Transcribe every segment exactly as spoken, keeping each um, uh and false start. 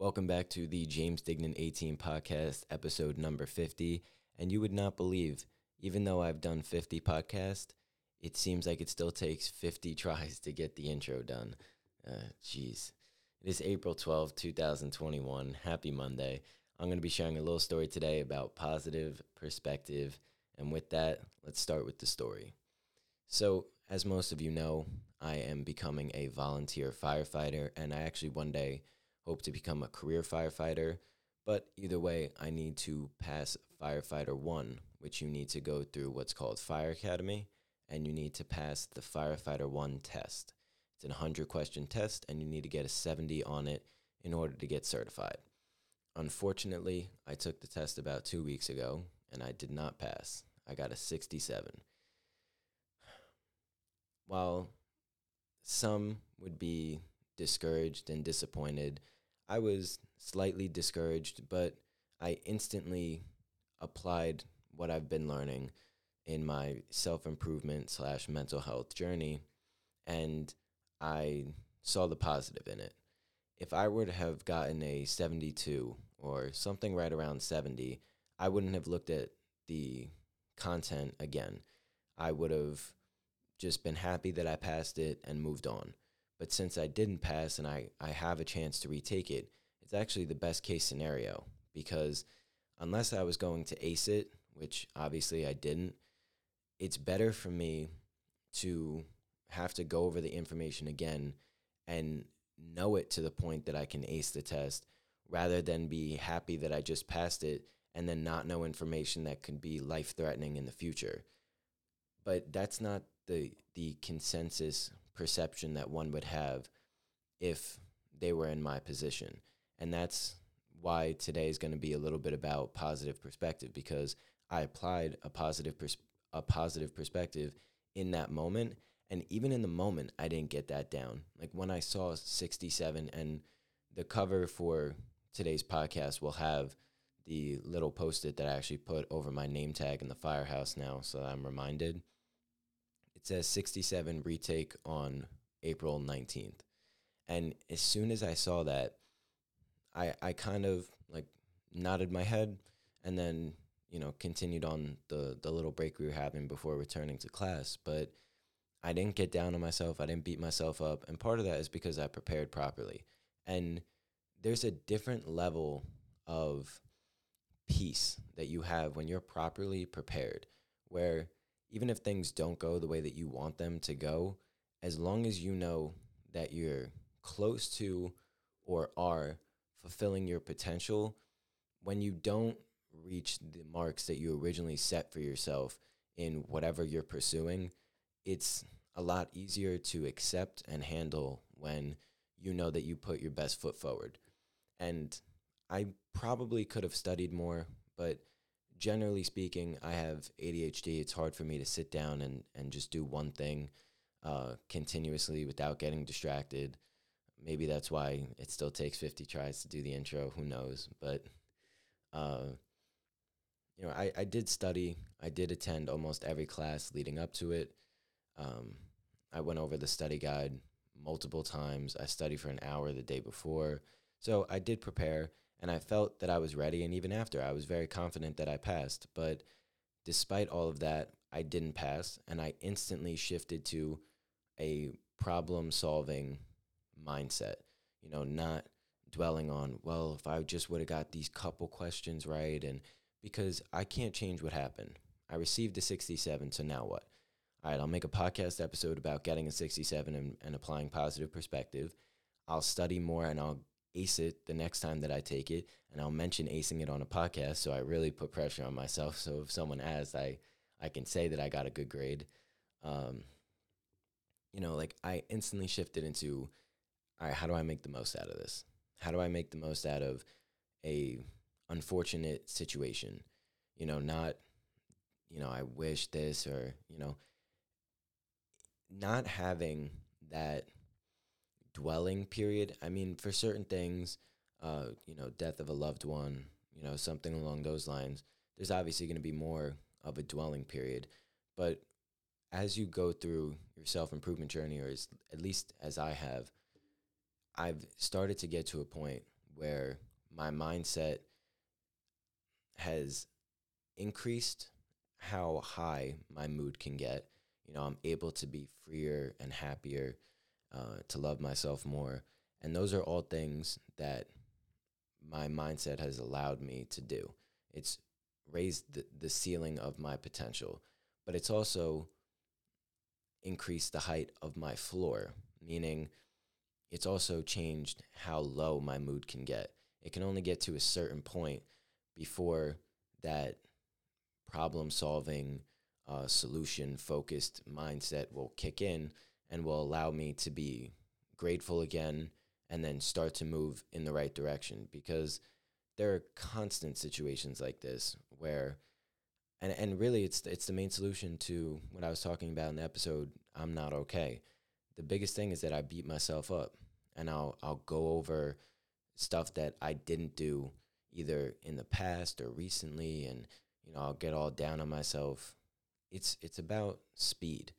Welcome back to the James Dignan eighteen podcast, episode number fifty. And you would not believe, even though I've done fifty podcasts, it seems like it still takes fifty tries to get the intro done. Uh, Jeez. It is April twelfth, twenty twenty-one. Happy Monday. I'm going to be sharing a little story today about positive perspective. And with that, let's start with the story. So, as most of you know, I am becoming a volunteer firefighter, and I actually one day hope to become a career firefighter. But either way, I need to pass Firefighter one, which you need to go through what's called Fire Academy, and you need to pass the Firefighter one test. It's a one hundred question test, and you need to get a seventy on it in order to get certified. Unfortunately, I took the test about two weeks ago, and I did not pass. I got a sixty-seven. While some would be discouraged and disappointed, I was slightly discouraged, but I instantly applied what I've been learning in my self-improvement slash mental health journey, and I saw the positive in it. If I were to have gotten a seventy-two or something right around seventy, I wouldn't have looked at the content again. I would have just been happy that I passed it and moved on. But since I didn't pass and I, I have a chance to retake it, it's actually the best case scenario, because unless I was going to ace it, which obviously I didn't, it's better for me to have to go over the information again and know it to the point that I can ace the test, rather than be happy that I just passed it and then not know information that could be life-threatening in the future. But that's not the the consensus perception that one would have if they were in my position. And that's why today is going to be a little bit about positive perspective, because I applied a positive pers- a positive perspective in that moment. And even in the moment, I didn't get that down. Like when I saw sixty-seven, and the cover for today's podcast will have the little post-it that I actually put over my name tag in the firehouse now, so that I'm reminded. It says sixty-seven retake on April nineteenth. And as soon as I saw that, I I kind of like nodded my head and then, you know, continued on the, the little break we were having before returning to class. But I didn't get down on myself. I didn't beat myself up. And part of that is because I prepared properly. And there's a different level of peace that you have when you're properly prepared, where even if things don't go the way that you want them to go, as long as you know that you're close to or are fulfilling your potential, when you don't reach the marks that you originally set for yourself in whatever you're pursuing, it's a lot easier to accept and handle when you know that you put your best foot forward. And I probably could have studied more, but generally speaking, I have A D H D. It's hard for me to sit down and, and just do one thing uh, continuously without getting distracted. Maybe that's why it still takes fifty tries to do the intro. Who knows? But, uh, you know, I, I did study. I did attend almost every class leading up to it. Um, I went over the study guide multiple times. I studied for an hour the day before. So I did prepare. And I felt that I was ready, and even after, I was very confident that I passed. But despite all of that, I didn't pass, and I instantly shifted to a problem-solving mindset. You know, not dwelling on, well, if I just would have got these couple questions right, and because I can't change what happened. I received a sixty-seven, so now what? All right, I'll make a podcast episode about getting a sixty-seven and, and applying positive perspective. I'll study more, and I'll ace it the next time that I take it, and I'll mention acing it on a podcast, so I really put pressure on myself. So if someone asks, I, I can say that I got a good grade. Um, you know, like I instantly shifted into, all right, how do I make the most out of this? How do I make the most out of a unfortunate situation? You know, not, you know, I wish this, or, you know, not having that dwelling period. I mean, for certain things, uh, you know, death of a loved one, you know, something along those lines, there's obviously going to be more of a dwelling period. But as you go through your self-improvement journey, or as, at least as I have, I've started to get to a point where my mindset has increased how high my mood can get. You know, I'm able to be freer and happier, uh, to love myself more. And those are all things that my mindset has allowed me to do. It's raised the, the ceiling of my potential, but it's also increased the height of my floor, meaning it's also changed how low my mood can get. It can only get to a certain point before that problem solving, uh, solution focused mindset will kick in and will allow me to be grateful again and then start to move in the right direction. Because there are constant situations like this where, and, and really it's it's the main solution to what I was talking about in the episode, I'm Not Okay. The biggest thing is that I beat myself up, and I'll I'll go over stuff that I didn't do either in the past or recently, and you know, I'll get all down on myself. It's it's about speed.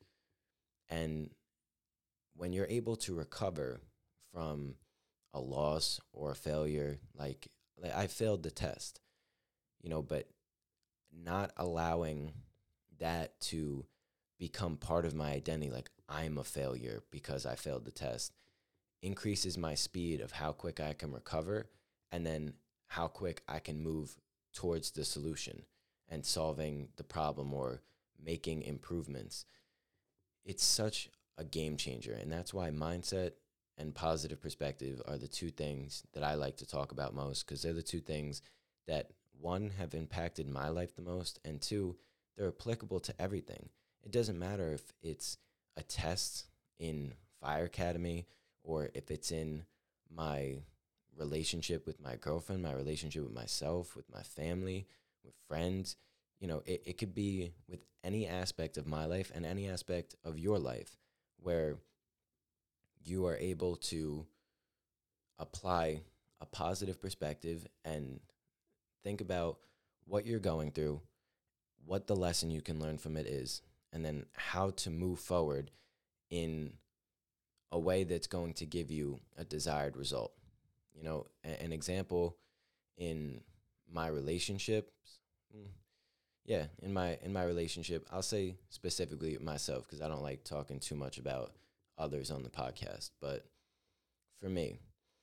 And when you're able to recover from a loss or a failure, like, like I failed the test, you know, but not allowing that to become part of my identity, like I'm a failure because I failed the test, increases my speed of how quick I can recover, and then how quick I can move towards the solution and solving the problem or making improvements. It's such a game changer. And that's why mindset and positive perspective are the two things that I like to talk about most, because they're the two things that, one, have impacted my life the most, and two, they're applicable to everything. It doesn't matter if it's a test in Fire Academy or if it's in my relationship with my girlfriend, my relationship with myself, with my family, with friends. You know, it, it could be with any aspect of my life and any aspect of your life where you are able to apply a positive perspective and think about what you're going through, what the lesson you can learn from it is, and then how to move forward in a way that's going to give you a desired result. You know, a- an example in my relationships, mm, yeah, in my in my relationship, I'll say specifically myself because I don't like talking too much about others on the podcast. But for me,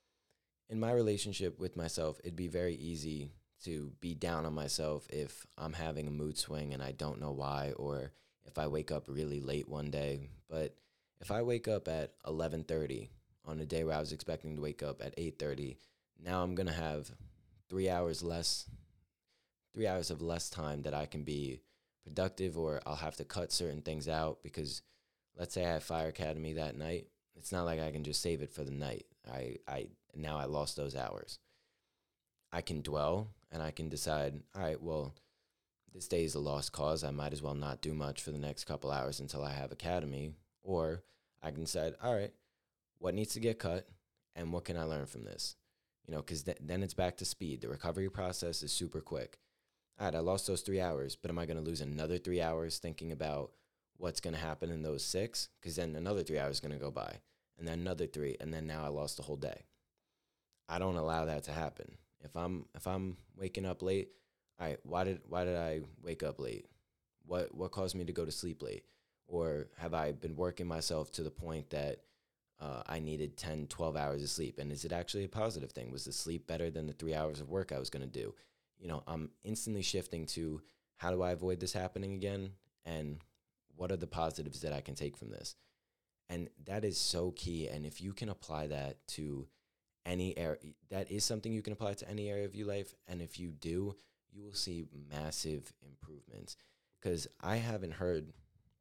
in my relationship with myself, it'd be very easy to be down on myself if I'm having a mood swing and I don't know why, or if I wake up really late one day. But if I wake up at eleven thirty on a day where I was expecting to wake up at eight thirty, now I'm going to have three hours less, three hours of less time that I can be productive, or I'll have to cut certain things out because let's say I have Fire Academy that night. It's not like I can just save it for the night. I, I now I lost those hours. I can dwell and I can decide, all right, well, this day is a lost cause. I might as well not do much for the next couple hours until I have Academy. Or I can decide, all right, what needs to get cut and what can I learn from this? You know, because th- then it's back to speed. The recovery process is super quick. All right, I lost those three hours, but am I going to lose another three hours thinking about what's going to happen in those six? Because then another three hours is going to go by, and then another three, and then now I lost the whole day. I don't allow that to happen. If I'm if I'm waking up late, all right, why did why did I wake up late? What what caused me to go to sleep late? Or have I been working myself to the point that uh, I needed ten, twelve hours of sleep? And is it actually a positive thing? Was the sleep better than the three hours of work I was going to do? You know, I'm instantly shifting to how do I avoid this happening again? And what are the positives that I can take from this? And that is so key. And if you can apply that to any area, that is something you can apply to any area of your life. And if you do, you will see massive improvements. Because I haven't heard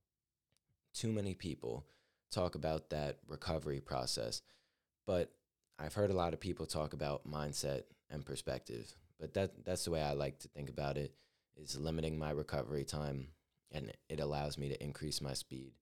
too many people talk about that recovery process, but I've heard a lot of people talk about mindset and perspective. But that that's the way I like to think about it, is limiting my recovery time, and it allows me to increase my speed.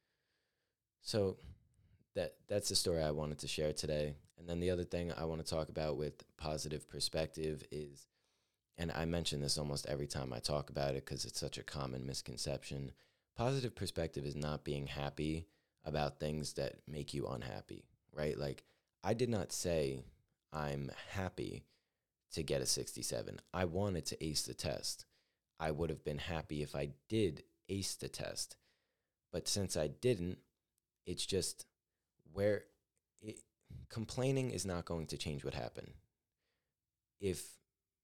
So that that's the story I wanted to share today. And then the other thing I want to talk about with positive perspective is, and I mention this almost every time I talk about it because it's such a common misconception, positive perspective is not being happy about things that make you unhappy, right? Like, I did not say I'm happy to get a sixty-seven. I wanted to ace the test. I would have been happy if I did ace the test. But since I didn't, it's just where it, complaining is not going to change what happened. If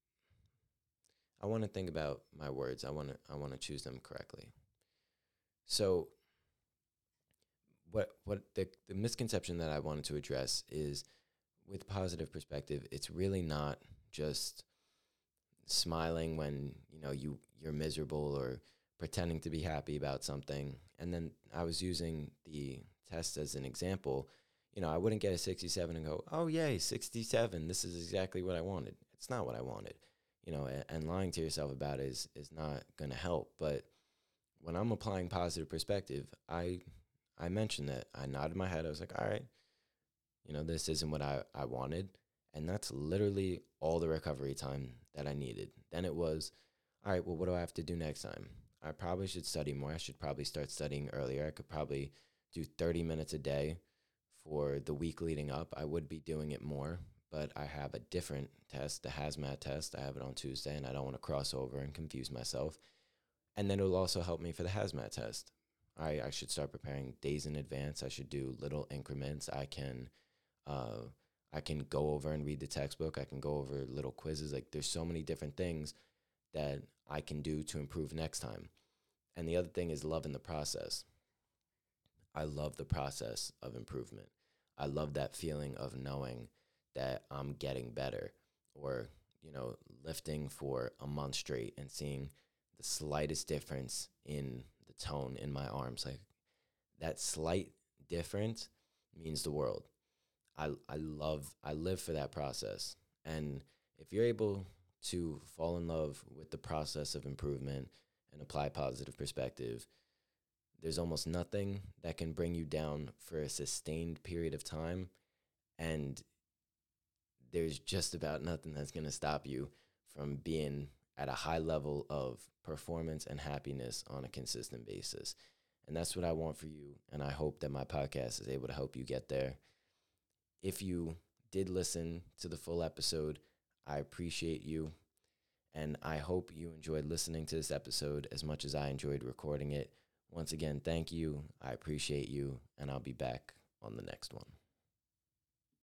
I want to think about my words, I want to I want to choose them correctly. So what what the the misconception that I wanted to address is, with positive perspective, it's really not just smiling when, you know, you you're miserable or pretending to be happy about something. And then I was using the test as an example. You know, I wouldn't get a sixty-seven and go, "Oh, yay, sixty-seven. This is exactly what I wanted." It's not what I wanted. You know, and, and lying to yourself about it is is not going to help. But when I'm applying positive perspective, I I mentioned that. I nodded my head. I was like, "All right, you know, this isn't what I, I wanted." And that's literally all the recovery time that I needed. Then it was, all right, well, what do I have to do next time? I probably should study more. I should probably start studying earlier. I could probably do thirty minutes a day for the week leading up. I would be doing it more, but I have a different test, the hazmat test. I have it on Tuesday, and I don't want to cross over and confuse myself. And then it'll also help me for the hazmat test. I, I should start preparing days in advance. I should do little increments. I can uh, I can go over and read the textbook. I can go over little quizzes. Like, there's so many different things that I can do to improve next time. And the other thing is loving the process. I love the process of improvement. I love that feeling of knowing that I'm getting better, or, you know, lifting for a month straight and seeing the slightest difference in the tone in my arms. Like, that slight difference means the world. I, I love, I live for that process. And if you're able to fall in love with the process of improvement and apply positive perspective, there's almost nothing that can bring you down for a sustained period of time. And there's just about nothing that's going to stop you from being at a high level of performance and happiness on a consistent basis. And that's what I want for you. And I hope that my podcast is able to help you get there. If you did listen to the full episode, I appreciate you. And I hope you enjoyed listening to this episode as much as I enjoyed recording it. Once again, thank you. I appreciate you. And I'll be back on the next one.